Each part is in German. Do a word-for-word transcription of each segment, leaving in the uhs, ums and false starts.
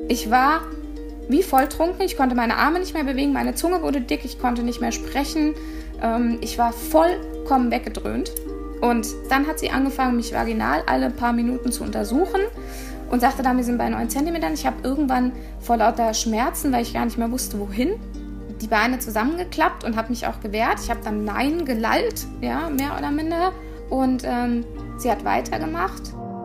Ich war wie volltrunken, ich konnte meine Arme nicht mehr bewegen, meine Zunge wurde dick, ich konnte nicht mehr sprechen. Ähm, ich war vollkommen weggedröhnt. Und dann hat sie angefangen, mich vaginal alle paar Minuten zu untersuchen und sagte dann, wir sind bei neun Zentimetern. Ich habe irgendwann vor lauter Schmerzen, weil ich gar nicht mehr wusste, wohin, die Beine zusammengeklappt und habe mich auch gewehrt. Ich habe dann Nein gelallt, ja, mehr oder minder. Und ähm, sie hat weitergemacht.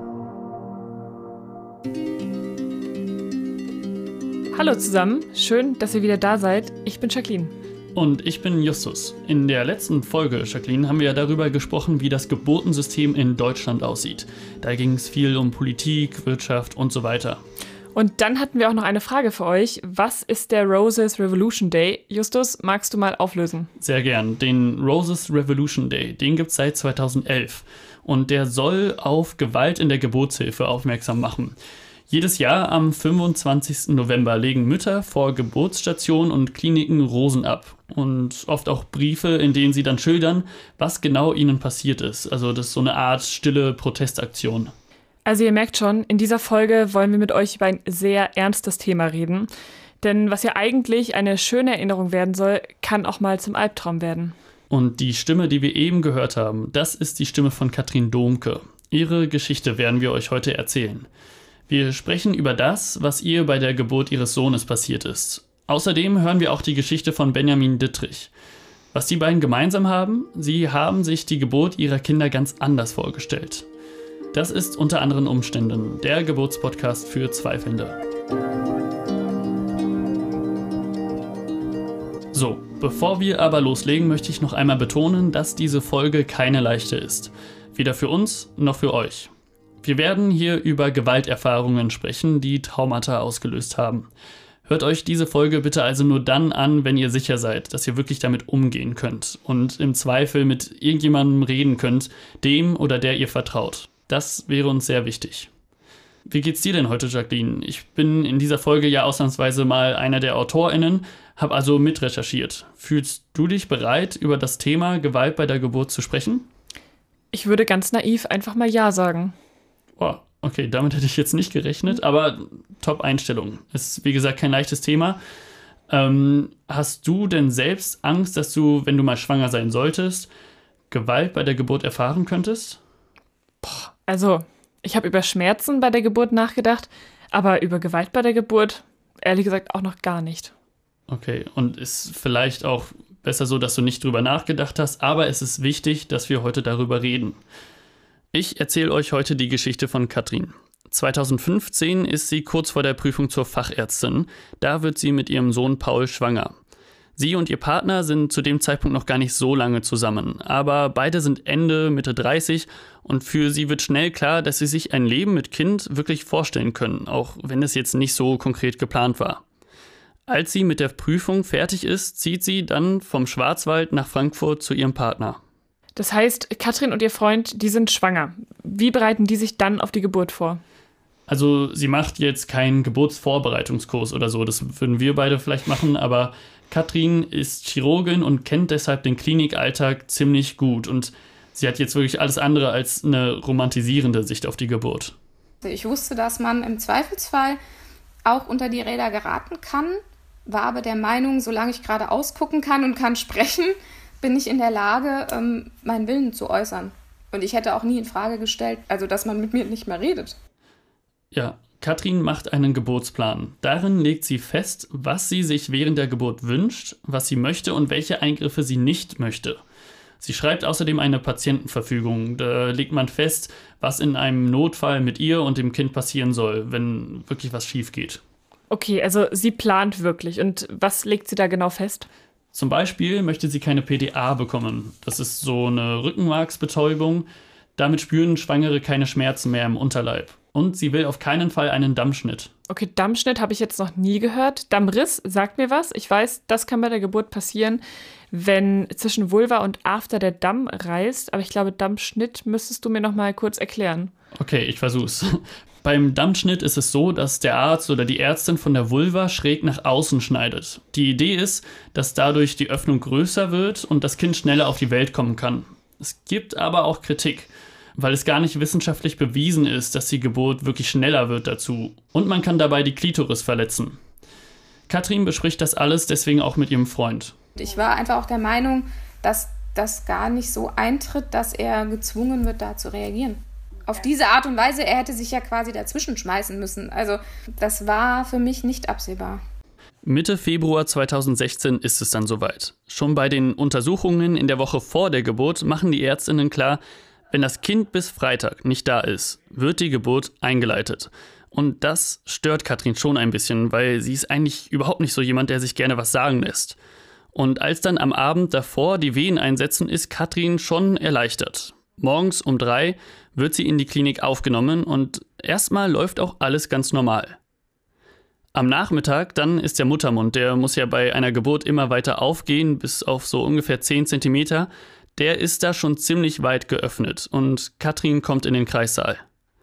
Hallo zusammen, schön, dass ihr wieder da seid. Ich bin Jacqueline. Und ich bin Justus. In der letzten Folge, Jacqueline, haben wir ja darüber gesprochen, wie das Geburtensystem in Deutschland aussieht. Da ging es viel um Politik, Wirtschaft und so weiter. Und dann hatten wir auch noch eine Frage für euch. Was ist der Roses Revolution Day? Justus, magst du mal auflösen? Sehr gern. Den Roses Revolution Day, den gibt es seit zweitausendelf. Und der soll auf Gewalt in der Geburtshilfe aufmerksam machen. Jedes Jahr am fünfundzwanzigsten November legen Mütter vor Geburtsstationen und Kliniken Rosen ab. Und oft auch Briefe, in denen sie dann schildern, was genau ihnen passiert ist. Also das ist so eine Art stille Protestaktion. Also ihr merkt schon, in dieser Folge wollen wir mit euch über ein sehr ernstes Thema reden. Denn was ja eigentlich eine schöne Erinnerung werden soll, kann auch mal zum Albtraum werden. Und die Stimme, die wir eben gehört haben, das ist die Stimme von Katrin Dohnke. Ihre Geschichte werden wir euch heute erzählen. Wir sprechen über das, was ihr bei der Geburt ihres Sohnes passiert ist. Außerdem hören wir auch die Geschichte von Benjamin Dittrich. Was die beiden gemeinsam haben, sie haben sich die Geburt ihrer Kinder ganz anders vorgestellt. Das ist unter anderen Umständen der Geburtspodcast für Zweifelnde. So, bevor wir aber loslegen, möchte ich noch einmal betonen, dass diese Folge keine leichte ist. Weder für uns noch für euch. Wir werden hier über Gewalterfahrungen sprechen, die Traumata ausgelöst haben. Hört euch diese Folge bitte also nur dann an, wenn ihr sicher seid, dass ihr wirklich damit umgehen könnt und im Zweifel mit irgendjemandem reden könnt, dem oder der ihr vertraut. Das wäre uns sehr wichtig. Wie geht's dir denn heute, Jacqueline? Ich bin in dieser Folge ja ausnahmsweise mal einer der AutorInnen, habe also mitrecherchiert. Fühlst du dich bereit, über das Thema Gewalt bei der Geburt zu sprechen? Ich würde ganz naiv einfach mal Ja sagen. Oh, okay, damit hätte ich jetzt nicht gerechnet, aber Top-Einstellung. Ist, wie gesagt, kein leichtes Thema. Ähm, hast du denn selbst Angst, dass du, wenn du mal schwanger sein solltest, Gewalt bei der Geburt erfahren könntest? Boah, also, ich habe über Schmerzen bei der Geburt nachgedacht, aber über Gewalt bei der Geburt, ehrlich gesagt, auch noch gar nicht. Okay, und ist vielleicht auch besser so, dass du nicht drüber nachgedacht hast, aber es ist wichtig, dass wir heute darüber reden. Ich erzähle euch heute die Geschichte von Katrin. zweitausendfünfzehn ist sie kurz vor der Prüfung zur Fachärztin. Da wird sie mit ihrem Sohn Paul schwanger. Sie und ihr Partner sind zu dem Zeitpunkt noch gar nicht so lange zusammen. Aber beide sind Ende, Mitte dreißig und für sie wird schnell klar, dass sie sich ein Leben mit Kind wirklich vorstellen können, auch wenn es jetzt nicht so konkret geplant war. Als sie mit der Prüfung fertig ist, zieht sie dann vom Schwarzwald nach Frankfurt zu ihrem Partner. Das heißt, Katrin und ihr Freund, die sind schwanger. Wie bereiten die sich dann auf die Geburt vor? Also sie macht jetzt keinen Geburtsvorbereitungskurs oder so, das würden wir beide vielleicht machen, aber Katrin ist Chirurgin und kennt deshalb den Klinikalltag ziemlich gut und sie hat jetzt wirklich alles andere als eine romantisierende Sicht auf die Geburt. Ich wusste, dass man im Zweifelsfall auch unter die Räder geraten kann, war aber der Meinung, solange ich gerade ausgucken kann und kann sprechen, bin ich in der Lage, ähm, meinen Willen zu äußern. Und ich hätte auch nie in Frage gestellt, also dass man mit mir nicht mehr redet. Ja, Katrin macht einen Geburtsplan. Darin legt sie fest, was sie sich während der Geburt wünscht, was sie möchte und welche Eingriffe sie nicht möchte. Sie schreibt außerdem eine Patientenverfügung. Da legt man fest, was in einem Notfall mit ihr und dem Kind passieren soll, wenn wirklich was schief geht. Okay, also sie plant wirklich. Und was legt sie da genau fest? Zum Beispiel möchte sie keine P D A bekommen. Das ist so eine Rückenmarksbetäubung. Damit spüren Schwangere keine Schmerzen mehr im Unterleib. Und sie will auf keinen Fall einen Dammschnitt. Okay, Dammschnitt habe ich jetzt noch nie gehört. Dammriss sagt mir was. Ich weiß, das kann bei der Geburt passieren, wenn zwischen Vulva und After der Damm reißt. Aber ich glaube, Dammschnitt müsstest du mir noch mal kurz erklären. Okay, ich versuch's. Beim Dammschnitt ist es so, dass der Arzt oder die Ärztin von der Vulva schräg nach außen schneidet. Die Idee ist, dass dadurch die Öffnung größer wird und das Kind schneller auf die Welt kommen kann. Es gibt aber auch Kritik. weil es gar nicht wissenschaftlich bewiesen ist, dass die Geburt wirklich schneller wird dazu. Und man kann dabei die Klitoris verletzen. Katrin bespricht das alles deswegen auch mit ihrem Freund. Ich war einfach auch der Meinung, dass das gar nicht so eintritt, dass er gezwungen wird, da zu reagieren. Auf diese Art und Weise, er hätte sich ja quasi dazwischen schmeißen müssen. Also das war für mich nicht absehbar. Mitte Februar zweitausendsechzehn ist es dann soweit. Schon bei den Untersuchungen in der Woche vor der Geburt machen die Ärztinnen klar, wenn das Kind bis Freitag nicht da ist, wird die Geburt eingeleitet. Und das stört Katrin schon ein bisschen, weil sie ist eigentlich überhaupt nicht so jemand, der sich gerne was sagen lässt. Und als dann am Abend davor die Wehen einsetzen, ist Katrin schon erleichtert. Morgens um drei wird sie in die Klinik aufgenommen und erstmal läuft auch alles ganz normal. Am Nachmittag dann ist der Muttermund, der muss ja bei einer Geburt immer weiter aufgehen, bis auf so ungefähr zehn Zentimeter. Der ist da schon ziemlich weit geöffnet und Katrin kommt in den Kreissaal.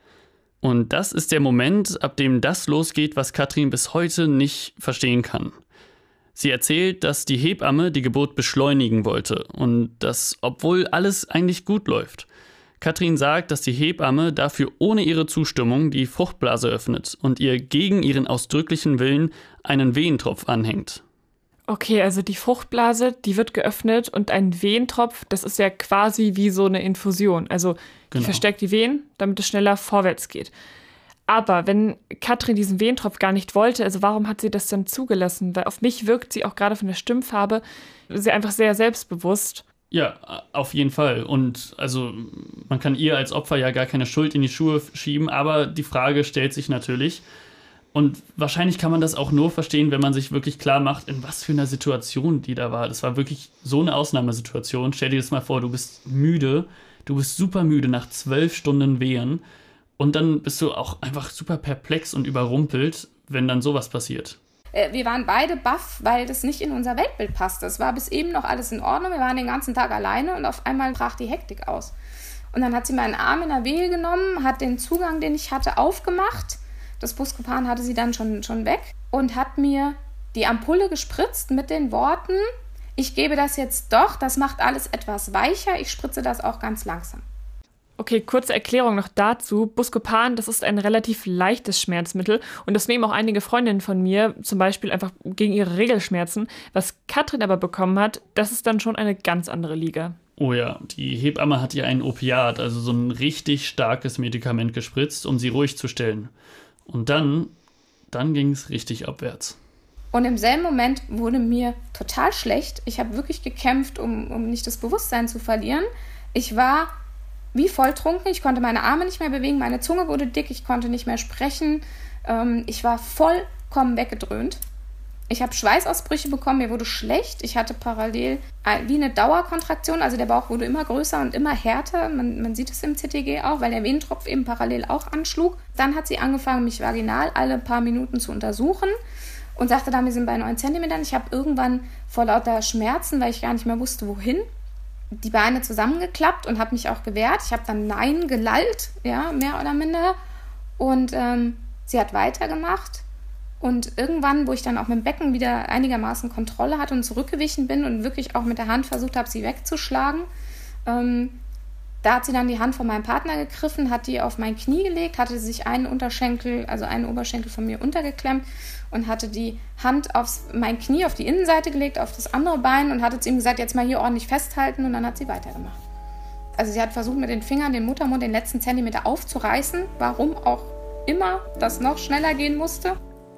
Und das ist der Moment, ab dem das losgeht, was Katrin bis heute nicht verstehen kann. Sie erzählt, dass die Hebamme die Geburt beschleunigen wollte und das, obwohl alles eigentlich gut läuft. Katrin sagt, dass die Hebamme dafür ohne ihre Zustimmung die Fruchtblase öffnet und ihr gegen ihren ausdrücklichen Willen einen Wehentropf anhängt. Okay, also die Fruchtblase, die wird geöffnet und ein Wehentropf, das ist ja quasi wie so eine Infusion. Also die Genau. verstärkt die Venen, damit es schneller vorwärts geht. Aber wenn Katrin diesen Wehentropf gar nicht wollte, also warum hat sie das dann zugelassen? Weil auf mich wirkt sie auch gerade von der Stimmfarbe sie einfach sehr selbstbewusst. Ja, auf jeden Fall. Und also man kann ihr als Opfer ja gar keine Schuld in die Schuhe schieben, aber die Frage stellt sich natürlich. Und wahrscheinlich kann man das auch nur verstehen, wenn man sich wirklich klar macht, in was für einer Situation die da war. Das war wirklich so eine Ausnahmesituation. Stell dir das mal vor, du bist müde, du bist super müde nach zwölf Stunden Wehen und dann bist du auch einfach super perplex und überrumpelt, wenn dann sowas passiert. Wir waren beide baff, weil das nicht in unser Weltbild passte. Es war bis eben noch alles in Ordnung. Wir waren den ganzen Tag alleine und auf einmal brach die Hektik aus. Und dann hat sie meinen Arm in der Wehe genommen, hat den Zugang, den ich hatte, aufgemacht. Das Buscopan hatte sie dann schon, schon weg und hat mir die Ampulle gespritzt mit den Worten, ich gebe das jetzt doch, das macht alles etwas weicher, ich spritze das auch ganz langsam. Okay, kurze Erklärung noch dazu. Buscopan, das ist ein relativ leichtes Schmerzmittel und das nehmen auch einige Freundinnen von mir, zum Beispiel einfach gegen ihre Regelschmerzen. Was Katrin aber bekommen hat, das ist dann schon eine ganz andere Liga. Oh ja, die Hebamme hat ihr ein Opiat, also so ein richtig starkes Medikament gespritzt, um sie ruhig zu stellen. Und dann, dann ging es richtig abwärts. Und im selben Moment wurde mir total schlecht. Ich habe wirklich gekämpft, um, um nicht das Bewusstsein zu verlieren. Ich war wie volltrunken, ich konnte meine Arme nicht mehr bewegen, meine Zunge wurde dick, ich konnte nicht mehr sprechen. Ähm, ich war vollkommen weggedröhnt. Ich habe Schweißausbrüche bekommen, mir wurde schlecht. Ich hatte parallel wie eine Dauerkontraktion, also der Bauch wurde immer größer und immer härter. Man, man sieht es im C T G auch, weil der Wehentropf eben parallel auch anschlug. Dann hat sie angefangen, mich vaginal alle paar Minuten zu untersuchen und sagte dann, wir sind bei neun Zentimetern. Ich habe irgendwann vor lauter Schmerzen, weil ich gar nicht mehr wusste, wohin, die Beine zusammengeklappt und habe mich auch gewehrt. Ich habe dann Nein gelallt, ja, mehr oder minder. Und ähm, sie hat weitergemacht. Und irgendwann, wo ich dann auch mit dem Becken wieder einigermaßen Kontrolle hatte und zurückgewichen bin und wirklich auch mit der Hand versucht habe, sie wegzuschlagen, ähm, da hat sie dann die Hand von meinem Partner gegriffen, hat die auf mein Knie gelegt, hatte sich einen Unterschenkel, also einen Oberschenkel von mir untergeklemmt und hatte die Hand auf mein Knie, auf die Innenseite gelegt, auf das andere Bein und hatte zu ihm gesagt, jetzt mal hier ordentlich festhalten, und dann hat sie weitergemacht. Also sie hat versucht, mit den Fingern den Muttermund den letzten Zentimeter aufzureißen, warum auch immer das noch schneller gehen musste.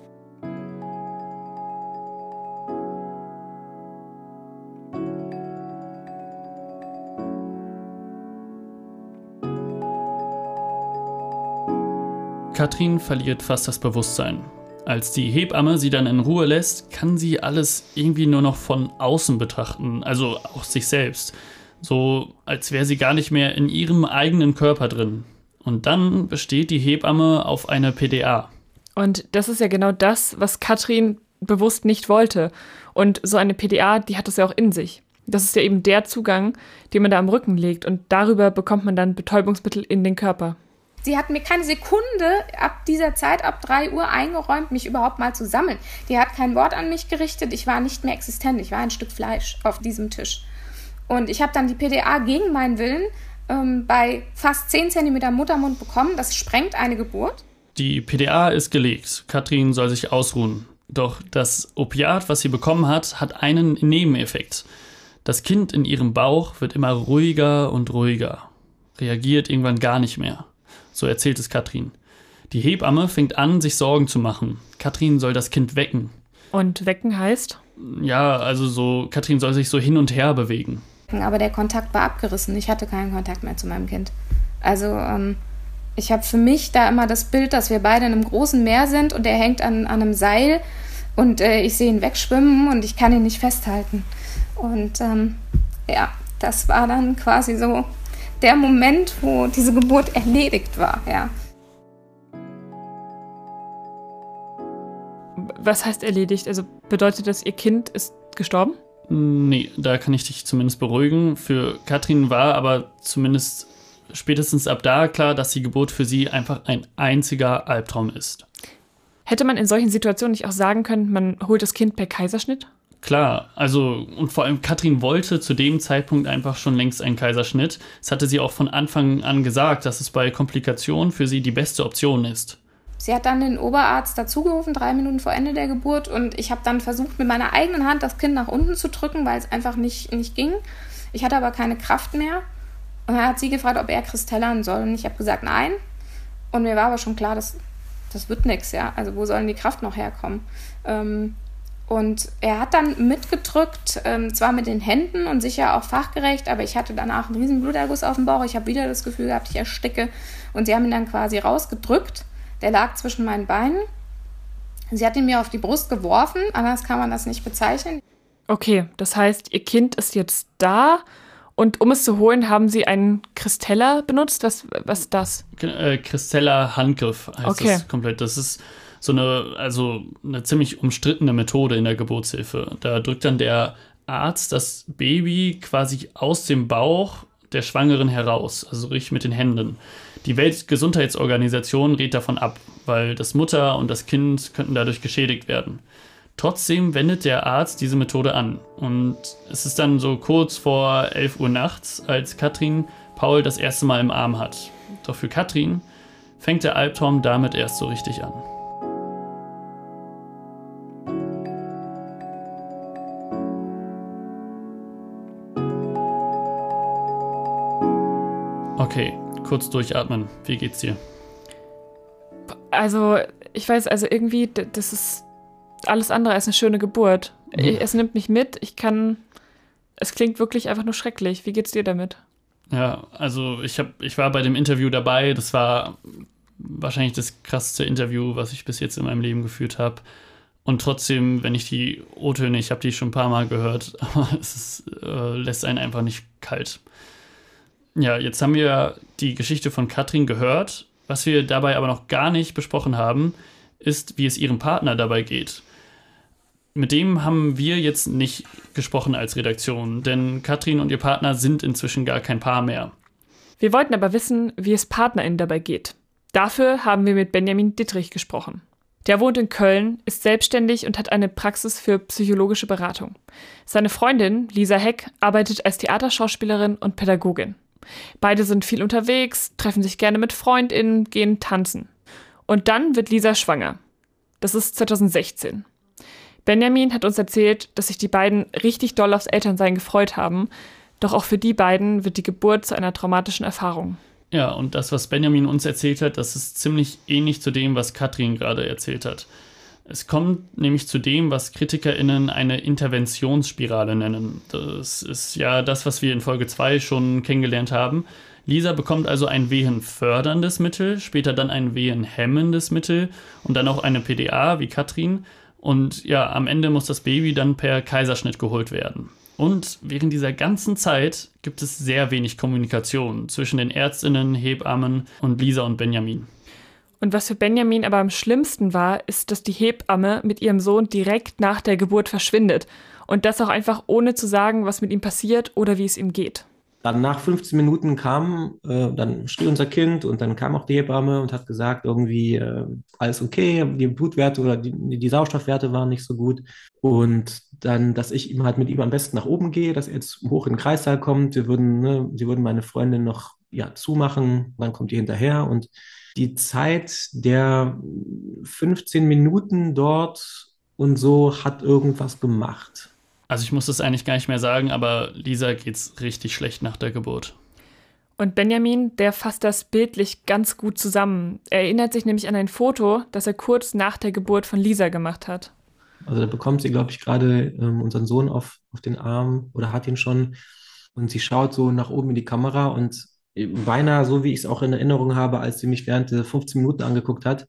Katrin verliert fast das Bewusstsein. Als die Hebamme sie dann in Ruhe lässt, kann sie alles irgendwie nur noch von außen betrachten, also auch sich selbst. So, als wäre sie gar nicht mehr in ihrem eigenen Körper drin. Und dann besteht die Hebamme auf eine P D A. Und das ist ja genau das, was Katrin bewusst nicht wollte. Und so eine P D A, die hat es ja auch in sich. Das ist ja eben der Zugang, den man da am Rücken legt. Und darüber bekommt man dann Betäubungsmittel in den Körper. Sie hat mir keine Sekunde ab dieser Zeit, ab drei Uhr, eingeräumt, mich überhaupt mal zu sammeln. Die hat kein Wort an mich gerichtet. Ich war nicht mehr existent. Ich war ein Stück Fleisch auf diesem Tisch. Und ich habe dann die P D A gegen meinen Willen ähm, bei fast zehn Zentimeter Muttermund bekommen. Das sprengt eine Geburt. Die P D A ist gelegt. Katrin soll sich ausruhen. Doch das Opiat, was sie bekommen hat, hat einen Nebeneffekt. Das Kind in ihrem Bauch wird immer ruhiger und ruhiger, reagiert irgendwann gar nicht mehr. So erzählt es Katrin. Die Hebamme fängt an, sich Sorgen zu machen. Katrin soll das Kind wecken. Und wecken heißt? Ja, also so, Katrin soll sich so hin und her bewegen. Aber der Kontakt war abgerissen. Ich hatte keinen Kontakt mehr zu meinem Kind. Also ähm, ich habe für mich da immer das Bild, dass wir beide in einem großen Meer sind und er hängt an, an einem Seil und äh, ich sehe ihn wegschwimmen und ich kann ihn nicht festhalten. Und ähm, ja, das war dann quasi so der Moment, wo diese Geburt erledigt war, ja. Was heißt erledigt? Also bedeutet das, ihr Kind ist gestorben? Nee, da kann ich dich zumindest beruhigen. Für Katrin war aber zumindest spätestens ab da klar, dass die Geburt für sie einfach ein einziger Albtraum ist. Hätte man in solchen Situationen nicht auch sagen können, man holt das Kind per Kaiserschnitt? Klar, also und vor allem Katrin wollte zu dem Zeitpunkt einfach schon längst einen Kaiserschnitt. Das hatte sie auch von Anfang an gesagt, dass es bei Komplikationen für sie die beste Option ist. Sie hat dann den Oberarzt dazugerufen, drei Minuten vor Ende der Geburt. Und ich habe dann versucht, mit meiner eigenen Hand das Kind nach unten zu drücken, weil es einfach nicht, nicht ging. Ich hatte aber keine Kraft mehr. Und dann hat sie gefragt, ob er kristellern soll. Und ich habe gesagt, nein. Und mir war aber schon klar, das, das wird nichts, ja. Also wo soll die Kraft noch herkommen? Ähm, und er hat dann mitgedrückt, ähm, zwar mit den Händen und sicher auch fachgerecht, aber ich hatte danach einen riesen Bluterguss auf dem Bauch. Ich habe wieder das Gefühl gehabt, ich ersticke. Und sie haben ihn dann quasi rausgedrückt. Der lag zwischen meinen Beinen. Sie hat ihn mir auf die Brust geworfen, anders kann man das nicht bezeichnen. Okay, das heißt, ihr Kind ist jetzt da und um es zu holen, haben sie einen Kristeller benutzt? Was, was ist das? Äh, Kristeller Handgriff heißt okay. Das komplett. Das ist so eine, also eine ziemlich umstrittene Methode in der Geburtshilfe. Da drückt dann der Arzt das Baby quasi aus dem Bauch der Schwangeren heraus, also richtig mit den Händen. Die Weltgesundheitsorganisation rät davon ab, weil das Mutter und das Kind könnten dadurch geschädigt werden. Trotzdem wendet der Arzt diese Methode an. Und es ist dann so kurz vor elf Uhr nachts, als Katrin Paul das erste Mal im Arm hat. Doch für Katrin fängt der Albtraum damit erst so richtig an. Okay, kurz durchatmen. Wie geht's dir? Also, ich weiß, also irgendwie, das ist alles andere als eine schöne Geburt. Mhm. Es nimmt mich mit, ich kann, es klingt wirklich einfach nur schrecklich. Wie geht's dir damit? Ja, also ich hab, ich war bei dem Interview dabei. Das war wahrscheinlich das krasseste Interview, was ich bis jetzt in meinem Leben geführt habe. Und trotzdem, wenn ich die O-Töne, ich habe die schon ein paar Mal gehört, aber es ist, äh, lässt einen einfach nicht kalt. Ja, jetzt haben wir die Geschichte von Katrin gehört. Was wir dabei aber noch gar nicht besprochen haben, ist, wie es ihrem Partner dabei geht. Mit dem haben wir jetzt nicht gesprochen als Redaktion, denn Katrin und ihr Partner sind inzwischen gar kein Paar mehr. Wir wollten aber wissen, wie es PartnerInnen dabei geht. Dafür haben wir mit Benjamin Dittrich gesprochen. Der wohnt in Köln, ist selbstständig und hat eine Praxis für psychologische Beratung. Seine Freundin, Lisa Heck, arbeitet als Theaterschauspielerin und Pädagogin. Beide sind viel unterwegs, treffen sich gerne mit FreundInnen, gehen tanzen. Und dann wird Lisa schwanger. Das ist zwanzig sechzehn. Benjamin hat uns erzählt, dass sich die beiden richtig doll aufs Elternsein gefreut haben. Doch auch für die beiden wird die Geburt zu einer traumatischen Erfahrung. Ja, und das, was Benjamin uns erzählt hat, das ist ziemlich ähnlich zu dem, was Katrin gerade erzählt hat. Es kommt nämlich zu dem, was KritikerInnen eine Interventionsspirale nennen. Das ist ja das, was wir in Folge zwei schon kennengelernt haben. Lisa bekommt also ein wehenförderndes Mittel, später dann ein wehenhemmendes Mittel und dann auch eine P D A wie Katrin. Und ja, am Ende muss das Baby dann per Kaiserschnitt geholt werden. Und während dieser ganzen Zeit gibt es sehr wenig Kommunikation zwischen den ÄrztInnen, Hebammen und Lisa und Benjamin. Und was für Benjamin aber am schlimmsten war, ist, dass die Hebamme mit ihrem Sohn direkt nach der Geburt verschwindet. Und das auch einfach ohne zu sagen, was mit ihm passiert oder wie es ihm geht. dann nach fünfzehn Minuten kam, äh, dann schrie unser Kind und dann kam auch die Hebamme und hat gesagt, irgendwie äh, alles okay, die Blutwerte oder die, die Sauerstoffwerte waren nicht so gut. Und dann, dass ich ihm halt mit ihm am besten nach oben gehe, dass er jetzt hoch in den Kreissaal kommt. Wir würden, ne, sie würden meine Freundin noch ja, zumachen, dann kommt die hinterher. Und die Zeit der fünfzehn Minuten dort und so hat irgendwas gemacht. Also ich muss das eigentlich gar nicht mehr sagen, aber Lisa geht's richtig schlecht nach der Geburt. Und Benjamin, der fasst das bildlich ganz gut zusammen. Er erinnert sich nämlich an ein Foto, das er kurz nach der Geburt von Lisa gemacht hat. Also da bekommt sie, glaube ich, gerade ähm, unseren Sohn auf, auf den Arm oder hat ihn schon. Und sie schaut so nach oben in die Kamera und beinahe so, wie ich es auch in Erinnerung habe, als sie mich während der fünfzehn Minuten angeguckt hat,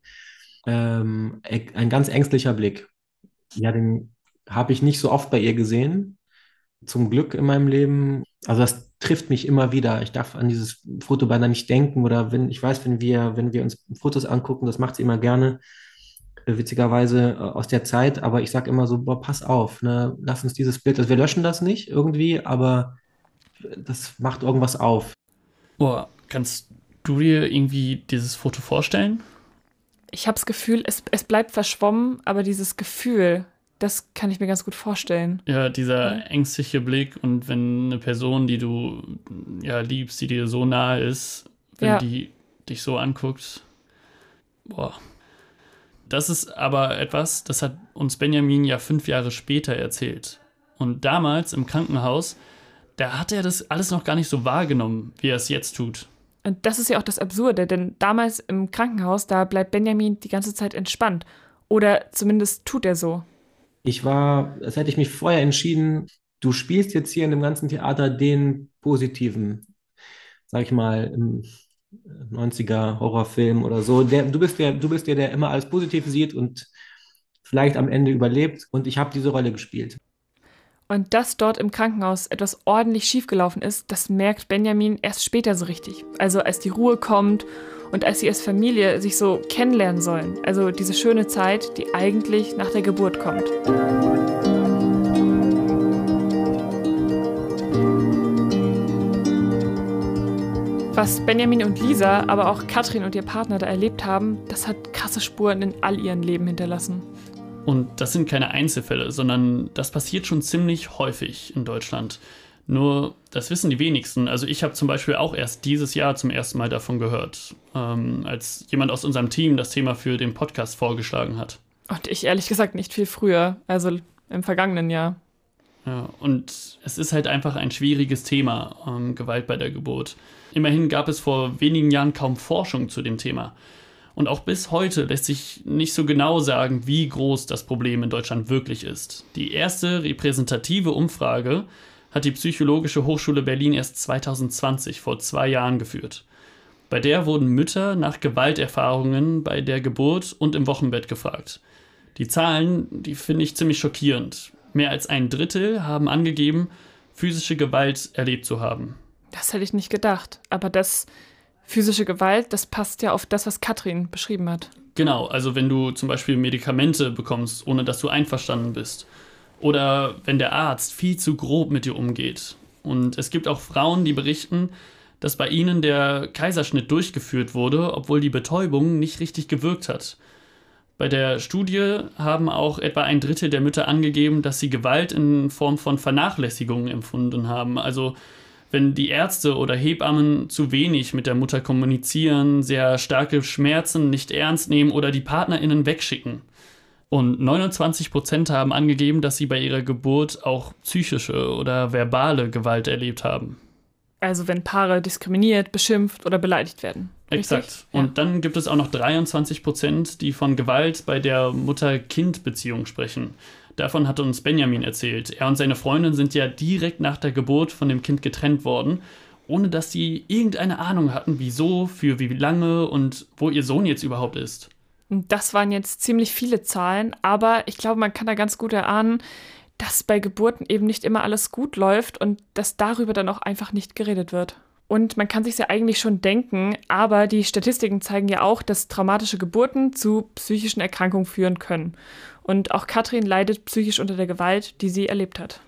ähm, ein ganz ängstlicher Blick. Ja, den habe ich nicht so oft bei ihr gesehen. Zum Glück in meinem Leben. Also das trifft mich immer wieder. Ich darf an dieses Foto beinahe nicht denken oder wenn, ich weiß, wenn wir, wenn wir uns Fotos angucken, das macht sie immer gerne, äh, witzigerweise äh, aus der Zeit, aber ich sage immer so, boah, pass auf, ne? Lass uns dieses Bild, also wir löschen das nicht irgendwie, aber das macht irgendwas auf. Boah, kannst du dir irgendwie dieses Foto vorstellen? Ich habe das Gefühl, es, es bleibt verschwommen, aber dieses Gefühl, das kann ich mir ganz gut vorstellen. Ja, dieser Ja. ängstliche Blick und wenn eine Person, die du ja liebst, die dir so nahe ist, wenn Ja. die dich so anguckt, boah. Das ist aber etwas, das hat uns Benjamin ja fünf Jahre später erzählt. Und damals im Krankenhaus, da hat er das alles noch gar nicht so wahrgenommen, wie er es jetzt tut. Und das ist ja auch das Absurde, denn damals im Krankenhaus, da bleibt Benjamin die ganze Zeit entspannt. Oder zumindest tut er so. Ich war, als hätte ich mich vorher entschieden, du spielst jetzt hier in dem ganzen Theater den positiven, sag ich mal, im neunziger Horrorfilm oder so. Der, du bist der, du bist der, der immer alles positiv sieht und vielleicht am Ende überlebt. Und ich habe diese Rolle gespielt. Und dass dort im Krankenhaus etwas ordentlich schiefgelaufen ist, das merkt Benjamin erst später so richtig. Also als die Ruhe kommt und als sie als Familie sich so kennenlernen sollen. Also diese schöne Zeit, die eigentlich nach der Geburt kommt. Was Benjamin und Lisa, aber auch Katrin und ihr Partner da erlebt haben, das hat krasse Spuren in all ihrem Leben hinterlassen. Und das sind keine Einzelfälle, sondern das passiert schon ziemlich häufig in Deutschland. Nur, das wissen die wenigsten. Also ich habe zum Beispiel auch erst dieses Jahr zum ersten Mal davon gehört, ähm, als jemand aus unserem Team das Thema für den Podcast vorgeschlagen hat. Und ich ehrlich gesagt nicht viel früher, also im vergangenen Jahr. Ja, und es ist halt einfach ein schwieriges Thema, ähm, Gewalt bei der Geburt. Immerhin gab es vor wenigen Jahren kaum Forschung zu dem Thema. Und auch bis heute lässt sich nicht so genau sagen, wie groß das Problem in Deutschland wirklich ist. Die erste repräsentative Umfrage hat die Psychologische Hochschule Berlin erst zwanzig zwanzig, vor zwei Jahren, geführt. Bei der wurden Mütter nach Gewalterfahrungen bei der Geburt und im Wochenbett gefragt. Die Zahlen, die finde ich ziemlich schockierend. Mehr als ein Drittel haben angegeben, physische Gewalt erlebt zu haben. Das hätte ich nicht gedacht, aber das physische Gewalt, das passt ja auf das, was Katrin beschrieben hat. Genau, also wenn du zum Beispiel Medikamente bekommst, ohne dass du einverstanden bist. Oder wenn der Arzt viel zu grob mit dir umgeht. Und es gibt auch Frauen, die berichten, dass bei ihnen der Kaiserschnitt durchgeführt wurde, obwohl die Betäubung nicht richtig gewirkt hat. Bei der Studie haben auch etwa ein Drittel der Mütter angegeben, dass sie Gewalt in Form von Vernachlässigung empfunden haben. Also wenn die Ärzte oder Hebammen zu wenig mit der Mutter kommunizieren, sehr starke Schmerzen nicht ernst nehmen oder die PartnerInnen wegschicken. Und neunundzwanzig Prozent haben angegeben, dass sie bei ihrer Geburt auch psychische oder verbale Gewalt erlebt haben. Also wenn Paare diskriminiert, beschimpft oder beleidigt werden. Exakt. Richtig? Und Ja. dann gibt es auch noch dreiundzwanzig Prozent, die von Gewalt bei der Mutter-Kind-Beziehung sprechen. Davon hat uns Benjamin erzählt. Er und seine Freundin sind ja direkt nach der Geburt von dem Kind getrennt worden, ohne dass sie irgendeine Ahnung hatten, wieso, für wie lange und wo ihr Sohn jetzt überhaupt ist. Und das waren jetzt ziemlich viele Zahlen, aber ich glaube, man kann da ganz gut erahnen, dass bei Geburten eben nicht immer alles gut läuft und dass darüber dann auch einfach nicht geredet wird. Und man kann sich ja eigentlich schon denken, aber die Statistiken zeigen ja auch, dass traumatische Geburten zu psychischen Erkrankungen führen können. Und auch Katrin leidet psychisch unter der Gewalt, die sie erlebt hat.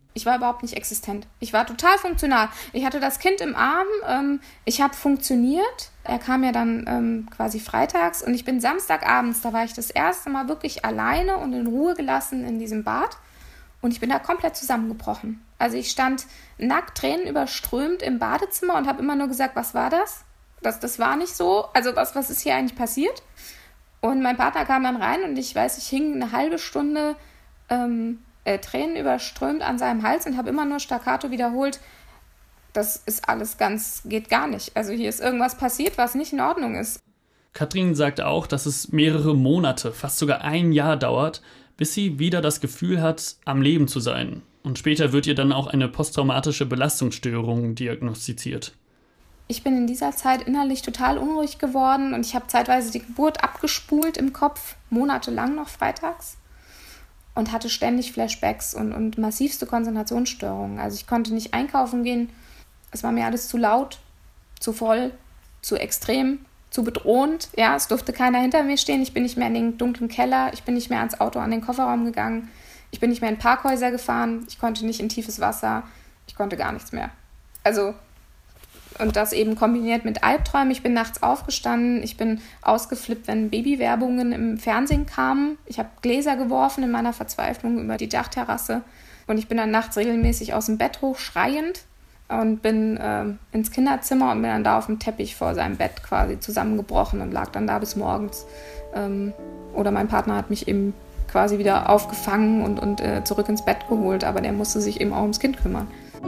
Ich war überhaupt nicht existent. Ich war total funktional. Ich hatte das Kind im Arm, ähm, ich habe funktioniert. Er kam ja dann ähm, quasi freitags und ich bin Samstagabends, da war ich das erste Mal wirklich alleine und in Ruhe gelassen in diesem Bad und ich bin da komplett zusammengebrochen. Also ich stand nackt, tränenüberströmt im Badezimmer und habe immer nur gesagt, was war das? Das, das war nicht so. Also was, was ist hier eigentlich passiert? Und mein Partner kam dann rein und ich weiß, ich hing eine halbe Stunde ähm, Äh, Tränen überströmt an seinem Hals und habe immer nur staccato wiederholt, das ist alles ganz, geht gar nicht. Also hier ist irgendwas passiert, was nicht in Ordnung ist. Katrin sagt auch, dass es mehrere Monate, fast sogar ein Jahr dauert, bis sie wieder das Gefühl hat, am Leben zu sein. Und später wird ihr dann auch eine posttraumatische Belastungsstörung diagnostiziert. Ich bin in dieser Zeit innerlich total unruhig geworden und ich habe zeitweise die Geburt abgespult im Kopf, monatelang noch freitags. Und hatte ständig Flashbacks und, und massivste Konzentrationsstörungen. Also ich konnte nicht einkaufen gehen. Es war mir alles zu laut, zu voll, zu extrem, zu bedrohend. Ja, es durfte keiner hinter mir stehen. Ich bin nicht mehr in den dunklen Keller. Ich bin nicht mehr ans Auto an den Kofferraum gegangen. Ich bin nicht mehr in Parkhäuser gefahren. Ich konnte nicht in tiefes Wasser. Ich konnte gar nichts mehr. Also, und das eben kombiniert mit Albträumen. Ich bin nachts aufgestanden, ich bin ausgeflippt, wenn Babywerbungen im Fernsehen kamen. Ich habe Gläser geworfen in meiner Verzweiflung über die Dachterrasse. Und ich bin dann nachts regelmäßig aus dem Bett hoch, schreiend. Und bin äh, ins Kinderzimmer und bin dann da auf dem Teppich vor seinem Bett quasi zusammengebrochen und lag dann da bis morgens. Ähm, oder mein Partner hat mich eben quasi wieder aufgefangen und, und äh, zurück ins Bett geholt. Aber der musste sich eben auch ums Kind kümmern.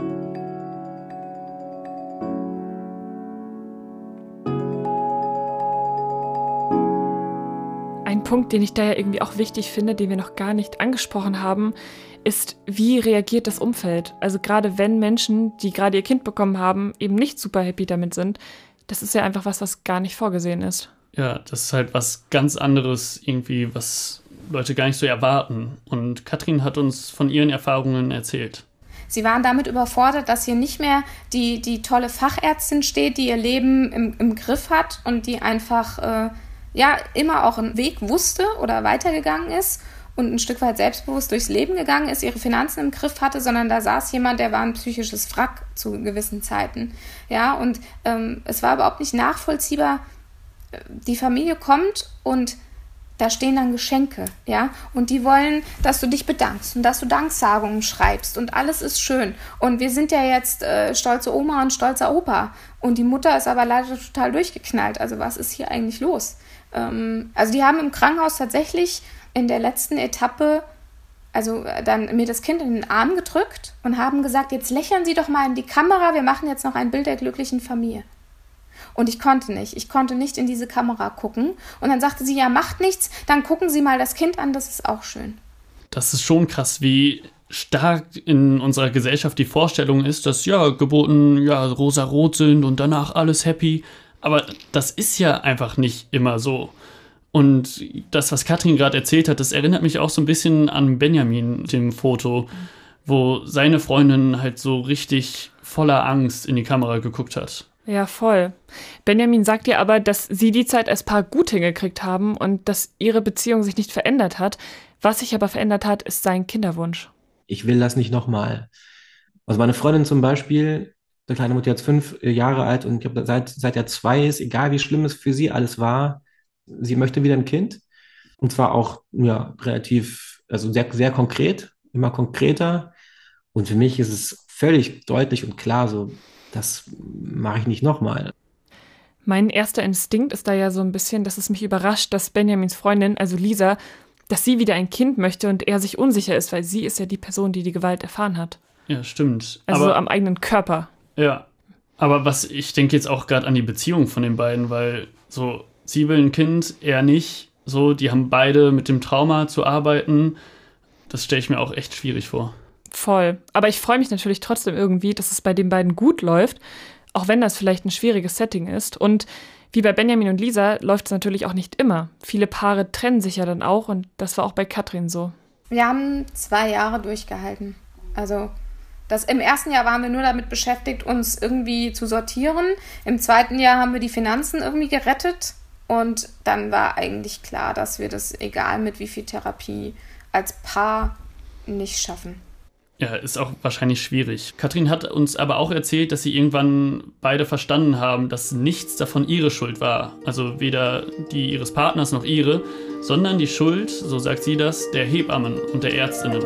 Ein Punkt, den ich da ja irgendwie auch wichtig finde, den wir noch gar nicht angesprochen haben, ist, wie reagiert das Umfeld? Also gerade wenn Menschen, die gerade ihr Kind bekommen haben, eben nicht super happy damit sind, das ist ja einfach was, was gar nicht vorgesehen ist. Ja, das ist halt was ganz anderes irgendwie, was Leute gar nicht so erwarten. Und Katrin hat uns von ihren Erfahrungen erzählt. Sie waren damit überfordert, dass hier nicht mehr die, die tolle Fachärztin steht, die ihr Leben im, im Griff hat und die einfach äh, ja immer auch einen Weg wusste oder weitergegangen ist und ein Stück weit selbstbewusst durchs Leben gegangen ist, ihre Finanzen im Griff hatte, sondern da saß jemand, der war ein psychisches Wrack zu gewissen Zeiten. Ja, und ähm, es war überhaupt nicht nachvollziehbar. Die Familie kommt und da stehen dann Geschenke, ja, und die wollen, dass du dich bedankst und dass du Danksagungen schreibst und alles ist schön. Und wir sind ja jetzt äh, stolze Oma und stolzer Opa und die Mutter ist aber leider total durchgeknallt. Also was ist hier eigentlich los? Ähm, also die haben im Krankenhaus tatsächlich in der letzten Etappe also dann mir das Kind in den Arm gedrückt und haben gesagt, jetzt lächeln Sie doch mal in die Kamera, wir machen jetzt noch ein Bild der glücklichen Familie. Und ich konnte nicht. Ich konnte nicht in diese Kamera gucken. Und dann sagte sie, ja, macht nichts, dann gucken Sie mal das Kind an, das ist auch schön. Das ist schon krass, wie stark in unserer Gesellschaft die Vorstellung ist, dass ja, Geburten ja rosarot sind und danach alles happy. Aber das ist ja einfach nicht immer so. Und das, was Katrin gerade erzählt hat, das erinnert mich auch so ein bisschen an Benjamin, dem Foto, wo seine Freundin halt so richtig voller Angst in die Kamera geguckt hat. Ja, voll. Benjamin sagt ja aber, dass sie die Zeit als Paar gut hingekriegt haben und dass ihre Beziehung sich nicht verändert hat. Was sich aber verändert hat, ist sein Kinderwunsch. Ich will das nicht nochmal. Also meine Freundin zum Beispiel, der kleine Mutter jetzt fünf Jahre alt und ich glaube, seit, seit er zwei ist, egal wie schlimm es für sie alles war, sie möchte wieder ein Kind. Und zwar auch ja, relativ, also sehr, sehr konkret, immer konkreter. Und für mich ist es völlig deutlich und klar so, das mache ich nicht nochmal. Mein erster Instinkt ist da ja so ein bisschen, dass es mich überrascht, dass Benjamins Freundin, also Lisa, dass sie wieder ein Kind möchte und er sich unsicher ist, weil sie ist ja die Person, die die Gewalt erfahren hat. Ja, stimmt. Also aber, am eigenen Körper. Ja, aber was ich denke jetzt auch gerade an die Beziehung von den beiden, weil so, sie will ein Kind, er nicht. So, die haben beide mit dem Trauma zu arbeiten. Das stelle ich mir auch echt schwierig vor. Voll. Aber ich freue mich natürlich trotzdem irgendwie, dass es bei den beiden gut läuft, auch wenn das vielleicht ein schwieriges Setting ist. Und wie bei Benjamin und Lisa läuft es natürlich auch nicht immer. Viele Paare trennen sich ja dann auch und das war auch bei Katrin so. Wir haben zwei Jahre durchgehalten. Also das, im ersten Jahr waren wir nur damit beschäftigt, uns irgendwie zu sortieren. Im zweiten Jahr haben wir die Finanzen irgendwie gerettet. Und dann war eigentlich klar, dass wir das, egal mit wie viel Therapie, als Paar nicht schaffen. Ja, ist auch wahrscheinlich schwierig. Katrin hat uns aber auch erzählt, dass sie irgendwann beide verstanden haben, dass nichts davon ihre Schuld war. Also weder die ihres Partners noch ihre, sondern die Schuld, so sagt sie das, der Hebammen und der Ärztinnen.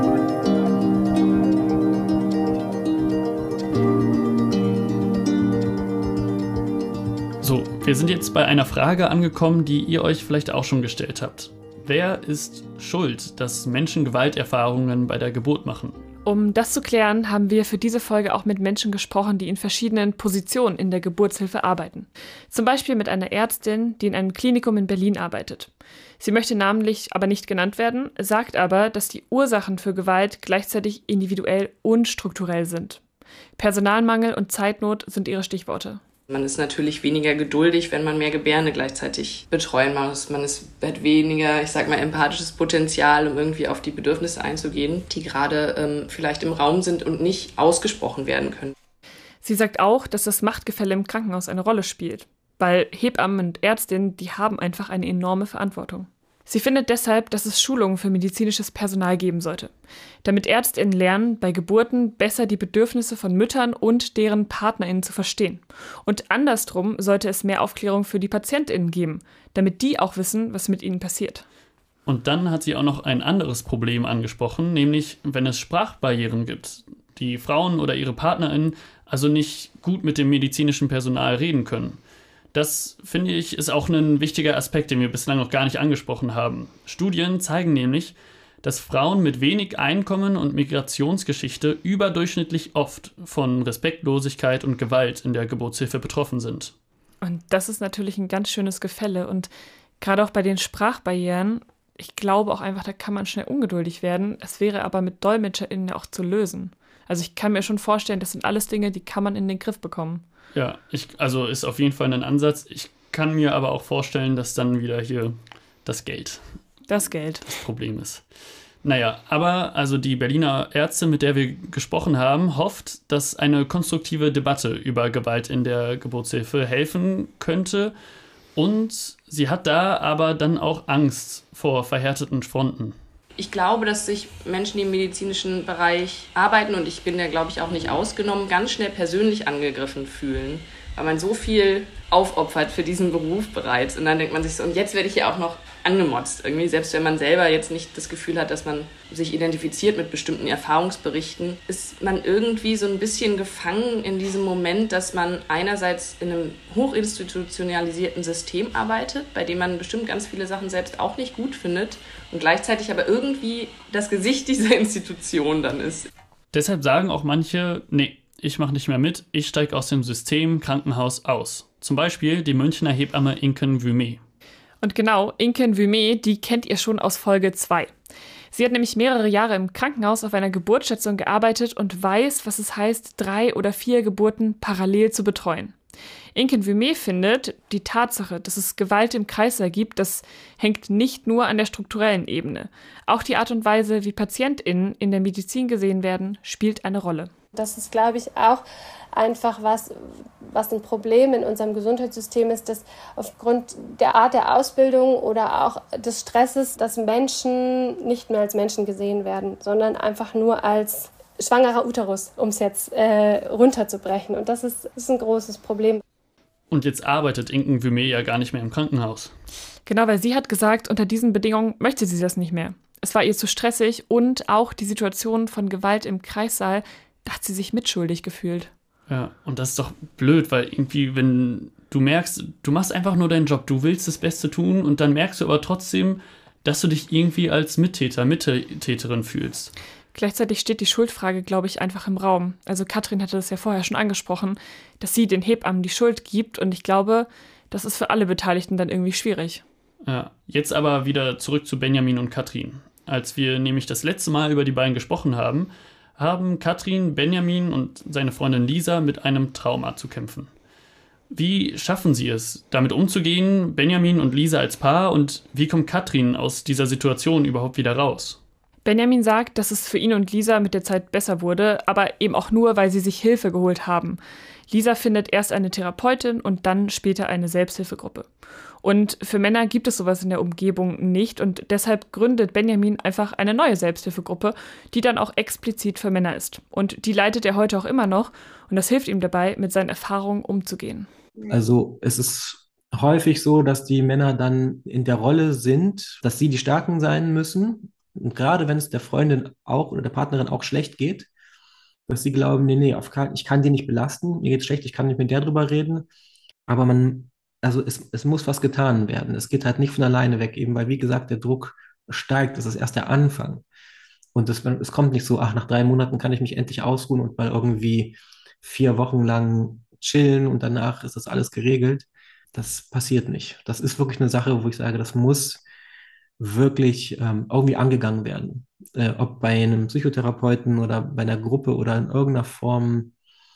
So, wir sind jetzt bei einer Frage angekommen, die ihr euch vielleicht auch schon gestellt habt. Wer ist schuld, dass Menschen Gewalterfahrungen bei der Geburt machen? Um das zu klären, haben wir für diese Folge auch mit Menschen gesprochen, die in verschiedenen Positionen in der Geburtshilfe arbeiten. Zum Beispiel mit einer Ärztin, die in einem Klinikum in Berlin arbeitet. Sie möchte namentlich aber nicht genannt werden, sagt aber, dass die Ursachen für Gewalt gleichzeitig individuell und strukturell sind. Personalmangel und Zeitnot sind ihre Stichworte. Man ist natürlich weniger geduldig, wenn man mehr Gebärende gleichzeitig betreuen muss. Man ist, hat weniger, ich sag mal, empathisches Potenzial, um irgendwie auf die Bedürfnisse einzugehen, die gerade ähm, vielleicht im Raum sind und nicht ausgesprochen werden können. Sie sagt auch, dass das Machtgefälle im Krankenhaus eine Rolle spielt, weil Hebammen und Ärztinnen, die haben einfach eine enorme Verantwortung. Sie findet deshalb, dass es Schulungen für medizinisches Personal geben sollte, damit ÄrztInnen lernen, bei Geburten besser die Bedürfnisse von Müttern und deren PartnerInnen zu verstehen. Und andersrum sollte es mehr Aufklärung für die PatientInnen geben, damit die auch wissen, was mit ihnen passiert. Und dann hat sie auch noch ein anderes Problem angesprochen, nämlich wenn es Sprachbarrieren gibt. Die Frauen oder ihre PartnerInnen also nicht gut mit dem medizinischen Personal reden können. Das, finde ich, ist auch ein wichtiger Aspekt, den wir bislang noch gar nicht angesprochen haben. Studien zeigen nämlich, dass Frauen mit wenig Einkommen und Migrationsgeschichte überdurchschnittlich oft von Respektlosigkeit und Gewalt in der Geburtshilfe betroffen sind. Und das ist natürlich ein ganz schönes Gefälle. Und gerade auch bei den Sprachbarrieren, ich glaube auch einfach, da kann man schnell ungeduldig werden. Es wäre aber mit DolmetscherInnen ja auch zu lösen. Also ich kann mir schon vorstellen, das sind alles Dinge, die kann man in den Griff bekommen. Ja, ich, also ist auf jeden Fall ein Ansatz. Ich kann mir aber auch vorstellen, dass dann wieder hier das Geld das Geld das Problem ist. Naja, aber also die Berliner Ärztin, mit der wir gesprochen haben, hofft, dass eine konstruktive Debatte über Gewalt in der Geburtshilfe helfen könnte. Und sie hat da aber dann auch Angst vor verhärteten Fronten. Ich glaube, dass sich Menschen, die im medizinischen Bereich arbeiten, und ich bin da, glaube ich, auch nicht ausgenommen, ganz schnell persönlich angegriffen fühlen, weil man so viel aufopfert für diesen Beruf bereits. Und dann denkt man sich so, und jetzt werde ich ja auch noch angemotzt. Irgendwie, selbst wenn man selber jetzt nicht das Gefühl hat, dass man sich identifiziert mit bestimmten Erfahrungsberichten, ist man irgendwie so ein bisschen gefangen in diesem Moment, dass man einerseits in einem hochinstitutionalisierten System arbeitet, bei dem man bestimmt ganz viele Sachen selbst auch nicht gut findet und gleichzeitig aber irgendwie das Gesicht dieser Institution dann ist. Deshalb sagen auch manche, nee, ich mache nicht mehr mit, ich steige aus dem System Krankenhaus aus. Zum Beispiel die Münchner Hebamme Inken Wüme. Und genau, Inken Wüme, die kennt ihr schon aus Folge zwei. Sie hat nämlich mehrere Jahre im Krankenhaus auf einer Geburtsstation gearbeitet und weiß, was es heißt, drei oder vier Geburten parallel zu betreuen. Inken Wüme findet, die Tatsache, dass es Gewalt im Kreißsaal gibt, das hängt nicht nur an der strukturellen Ebene. Auch die Art und Weise, wie PatientInnen in der Medizin gesehen werden, spielt eine Rolle. Das ist, glaube ich, auch einfach was, was ein Problem in unserem Gesundheitssystem ist, dass aufgrund der Art der Ausbildung oder auch des Stresses, dass Menschen nicht mehr als Menschen gesehen werden, sondern einfach nur als schwangerer Uterus, um es jetzt äh, runterzubrechen. Und das ist, ist ein großes Problem. Und jetzt arbeitet Inken Wüme ja gar nicht mehr im Krankenhaus. Genau, weil sie hat gesagt, unter diesen Bedingungen möchte sie das nicht mehr. Es war ihr zu stressig und auch die Situation von Gewalt im Kreissaal, da hat sie sich mitschuldig gefühlt. Ja, und das ist doch blöd, weil irgendwie, wenn du merkst, du machst einfach nur deinen Job, du willst das Beste tun und dann merkst du aber trotzdem, dass du dich irgendwie als Mittäter, Mittäterin fühlst. Gleichzeitig steht die Schuldfrage, glaube ich, einfach im Raum. Also Katrin hatte das ja vorher schon angesprochen, dass sie den Hebammen die Schuld gibt und ich glaube, das ist für alle Beteiligten dann irgendwie schwierig. Ja, jetzt aber wieder zurück zu Benjamin und Katrin. Als wir nämlich das letzte Mal über die beiden gesprochen haben, haben Katrin, Benjamin und seine Freundin Lisa mit einem Trauma zu kämpfen. Wie schaffen sie es, damit umzugehen, Benjamin und Lisa als Paar, und wie kommt Katrin aus dieser Situation überhaupt wieder raus? Benjamin sagt, dass es für ihn und Lisa mit der Zeit besser wurde, aber eben auch nur, weil sie sich Hilfe geholt haben. Lisa findet erst eine Therapeutin und dann später eine Selbsthilfegruppe. Und für Männer gibt es sowas in der Umgebung nicht und deshalb gründet Benjamin einfach eine neue Selbsthilfegruppe, die dann auch explizit für Männer ist. Und die leitet er heute auch immer noch und das hilft ihm dabei, mit seinen Erfahrungen umzugehen. Also es ist häufig so, dass die Männer dann in der Rolle sind, dass sie die Starken sein müssen. Und gerade wenn es der Freundin auch oder der Partnerin auch schlecht geht, dass sie glauben, nee, nee, auf keinen, ich kann die nicht belasten, mir geht's schlecht, ich kann nicht mit der drüber reden. Aber man, also es, es muss was getan werden. Es geht halt nicht von alleine weg, eben weil, wie gesagt, der Druck steigt. Das ist erst der Anfang. Und das, es kommt nicht so, ach, nach drei Monaten kann ich mich endlich ausruhen und mal irgendwie vier Wochen lang chillen und danach ist das alles geregelt. Das passiert nicht. Das ist wirklich eine Sache, wo ich sage, das muss wirklich ähm, irgendwie angegangen werden. Äh, ob bei einem Psychotherapeuten oder bei einer Gruppe oder in irgendeiner Form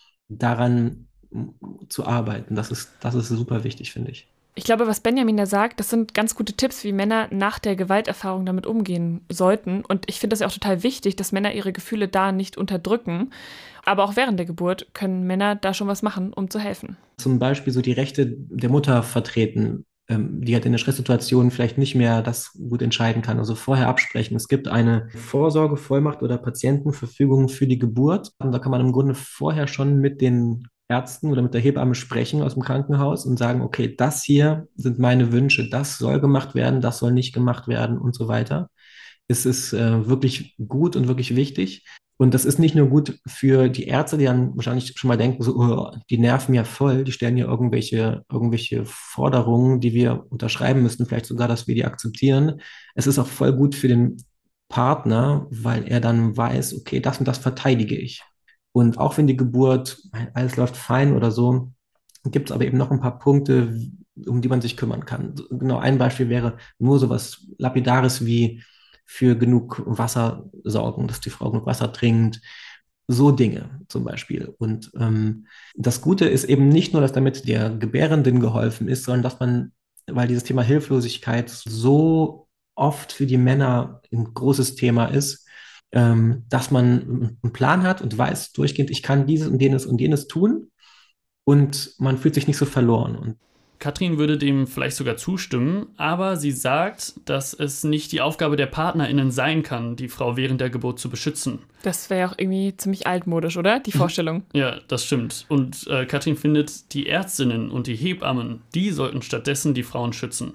daran m, zu arbeiten. Das ist, das ist super wichtig, finde ich. Ich glaube, was Benjamin da sagt, das sind ganz gute Tipps, wie Männer nach der Gewalterfahrung damit umgehen sollten. Und ich finde das ja auch total wichtig, dass Männer ihre Gefühle da nicht unterdrücken. Aber auch während der Geburt können Männer da schon was machen, um zu helfen. Zum Beispiel so die Rechte der Mutter vertreten, ähm, die halt in der Stresssituation vielleicht nicht mehr das gut entscheiden kann. Also vorher absprechen. Es gibt eine Vorsorgevollmacht oder Patientenverfügung für die Geburt. Und da kann man im Grunde vorher schon mit den Ärzten oder mit der Hebamme sprechen aus dem Krankenhaus und sagen, okay, das hier sind meine Wünsche, das soll gemacht werden, das soll nicht gemacht werden und so weiter. Es ist äh, wirklich gut und wirklich wichtig. Und das ist nicht nur gut für die Ärzte, die dann wahrscheinlich schon mal denken, so, oh, die nerven ja voll, die stellen ja irgendwelche, irgendwelche Forderungen, die wir unterschreiben müssten, vielleicht sogar, dass wir die akzeptieren. Es ist auch voll gut für den Partner, weil er dann weiß, okay, das und das verteidige ich. Und auch wenn die Geburt, alles läuft fein oder so, gibt es aber eben noch ein paar Punkte, um die man sich kümmern kann. Genau, ein Beispiel wäre nur so was Lapidares wie für genug Wasser sorgen, dass die Frau genug Wasser trinkt. So Dinge zum Beispiel. Und ähm, das Gute ist eben nicht nur, dass damit der Gebärenden geholfen ist, sondern dass man, weil dieses Thema Hilflosigkeit so oft für die Männer ein großes Thema ist, ähm, dass man einen Plan hat und weiß durchgehend, ich kann dieses und jenes und jenes tun und man fühlt sich nicht so verloren. Und Katrin würde dem vielleicht sogar zustimmen, aber sie sagt, dass es nicht die Aufgabe der PartnerInnen sein kann, die Frau während der Geburt zu beschützen. Das wäre ja auch irgendwie ziemlich altmodisch, oder? Die Vorstellung. Ja, das stimmt. Und äh, Katrin findet, die Ärztinnen und die Hebammen, die sollten stattdessen die Frauen schützen.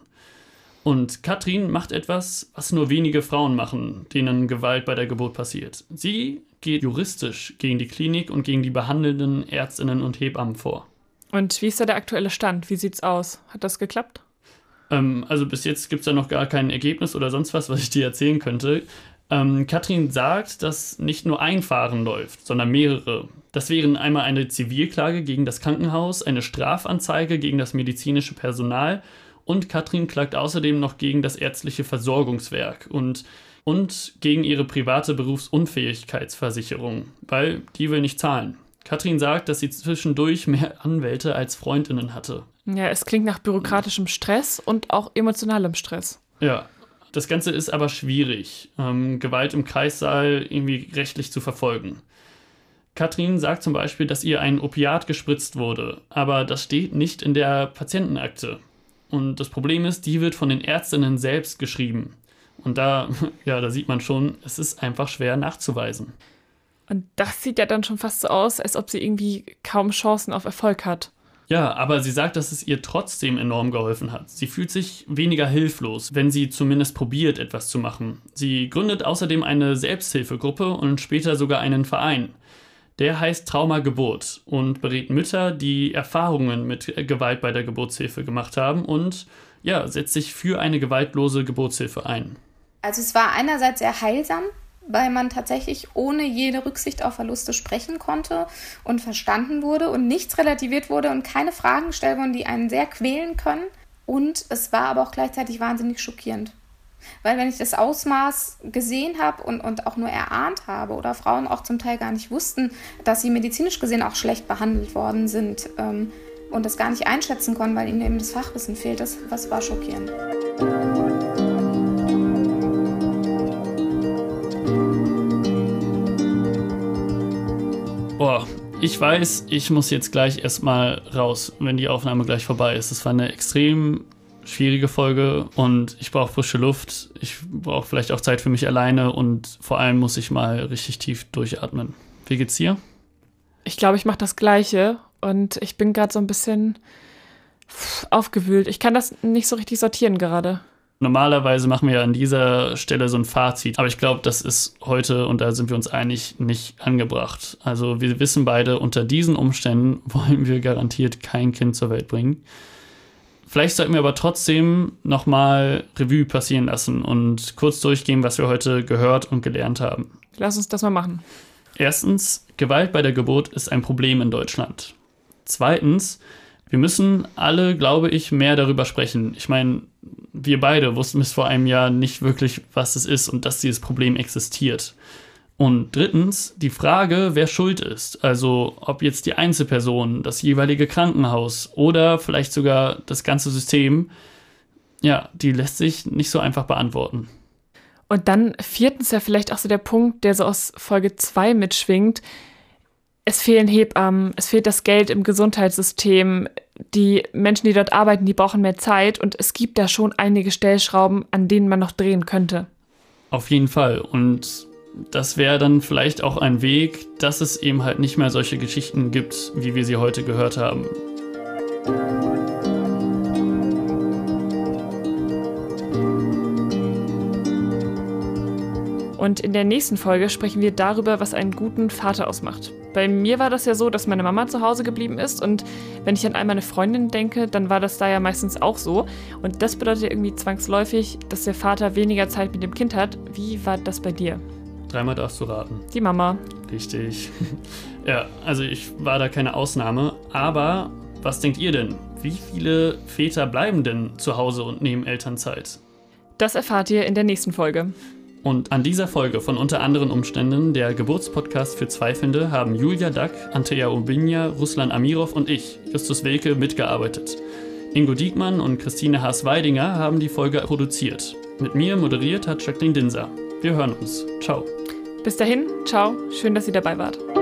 Und Katrin macht etwas, was nur wenige Frauen machen, denen Gewalt bei der Geburt passiert. Sie geht juristisch gegen die Klinik und gegen die behandelnden Ärztinnen und Hebammen vor. Und wie ist da der aktuelle Stand? Wie sieht's aus? Hat das geklappt? Ähm, also bis jetzt gibt es da noch gar kein Ergebnis oder sonst was, was ich dir erzählen könnte. Ähm, Katrin sagt, dass nicht nur ein Fahren läuft, sondern mehrere. Das wären einmal eine Zivilklage gegen das Krankenhaus, eine Strafanzeige gegen das medizinische Personal und Katrin klagt außerdem noch gegen das ärztliche Versorgungswerk und, und gegen ihre private Berufsunfähigkeitsversicherung, weil die will nicht zahlen. Katrin sagt, dass sie zwischendurch mehr Anwälte als Freundinnen hatte. Ja, es klingt nach bürokratischem Stress und auch emotionalem Stress. Ja, das Ganze ist aber schwierig, ähm, Gewalt im Kreissaal irgendwie rechtlich zu verfolgen. Katrin sagt zum Beispiel, dass ihr ein Opiat gespritzt wurde, aber das steht nicht in der Patientenakte. Und das Problem ist, die wird von den Ärztinnen selbst geschrieben. Und da, ja, da sieht man schon, es ist einfach schwer nachzuweisen. Und das sieht ja dann schon fast so aus, als ob sie irgendwie kaum Chancen auf Erfolg hat. Ja, aber sie sagt, dass es ihr trotzdem enorm geholfen hat. Sie fühlt sich weniger hilflos, wenn sie zumindest probiert, etwas zu machen. Sie gründet außerdem eine Selbsthilfegruppe und später sogar einen Verein. Der heißt Trauma Geburt und berät Mütter, die Erfahrungen mit Gewalt bei der Geburtshilfe gemacht haben und ja, setzt sich für eine gewaltlose Geburtshilfe ein. Also es war einerseits sehr heilsam, weil man tatsächlich ohne jede Rücksicht auf Verluste sprechen konnte und verstanden wurde und nichts relativiert wurde und keine Fragen gestellt wurden, die einen sehr quälen können. Und es war aber auch gleichzeitig wahnsinnig schockierend. Weil wenn ich das Ausmaß gesehen habe und, und auch nur erahnt habe oder Frauen auch zum Teil gar nicht wussten, dass sie medizinisch gesehen auch schlecht behandelt worden sind ähm, und das gar nicht einschätzen konnten, weil ihnen eben das Fachwissen fehlt, das, das war schockierend. Boah, Ich weiß, ich muss jetzt gleich erstmal raus, wenn die Aufnahme gleich vorbei ist. Es war eine extrem schwierige Folge und ich brauche frische Luft. Ich brauche vielleicht auch Zeit für mich alleine und vor allem muss ich mal richtig tief durchatmen. Wie geht's dir? Ich glaube, ich mache das Gleiche und ich bin gerade so ein bisschen aufgewühlt. Ich kann das nicht so richtig sortieren gerade. Normalerweise machen wir an dieser Stelle so ein Fazit, aber ich glaube, das ist heute, und da sind wir uns einig, nicht angebracht. Also wir wissen beide, unter diesen Umständen wollen wir garantiert kein Kind zur Welt bringen. Vielleicht sollten wir aber trotzdem nochmal Revue passieren lassen und kurz durchgehen, was wir heute gehört und gelernt haben. Lass uns das mal machen. Erstens, Gewalt bei der Geburt ist ein Problem in Deutschland. Zweitens, wir müssen alle, glaube ich, mehr darüber sprechen. Ich meine, wir beide wussten bis vor einem Jahr nicht wirklich, was es ist und dass dieses Problem existiert. Und drittens, die Frage, wer schuld ist. Also ob jetzt die Einzelperson, das jeweilige Krankenhaus oder vielleicht sogar das ganze System, ja, die lässt sich nicht so einfach beantworten. Und dann viertens ja vielleicht auch so der Punkt, der so aus Folge zwei mitschwingt. Es fehlen Hebammen, es fehlt das Geld im Gesundheitssystem. Die Menschen, die dort arbeiten, die brauchen mehr Zeit. Und es gibt da schon einige Stellschrauben, an denen man noch drehen könnte. Auf jeden Fall. Und das wäre dann vielleicht auch ein Weg, dass es eben halt nicht mehr solche Geschichten gibt, wie wir sie heute gehört haben. Und in der nächsten Folge sprechen wir darüber, was einen guten Vater ausmacht. Bei mir war das ja so, dass meine Mama zu Hause geblieben ist und wenn ich an all meine Freundinnen denke, dann war das da ja meistens auch so. Und das bedeutet irgendwie zwangsläufig, dass der Vater weniger Zeit mit dem Kind hat. Wie war das bei dir? Dreimal darfst du raten. Die Mama. Richtig. Ja, also ich war da keine Ausnahme. Aber was denkt ihr denn? Wie viele Väter bleiben denn zu Hause und nehmen Elternzeit? Das erfahrt ihr in der nächsten Folge. Und an dieser Folge von Unter anderen Umständen, der Geburtspodcast für Zweifelnde, haben Julia Dack, Anteja Obinja, Ruslan Amirov und ich, Justus Wilke, mitgearbeitet. Ingo Diekmann und Christine Haas-Weidinger haben die Folge produziert. Mit mir moderiert hat Jacqueline Dinser. Wir hören uns. Ciao. Bis dahin, ciao, schön, dass ihr dabei wart.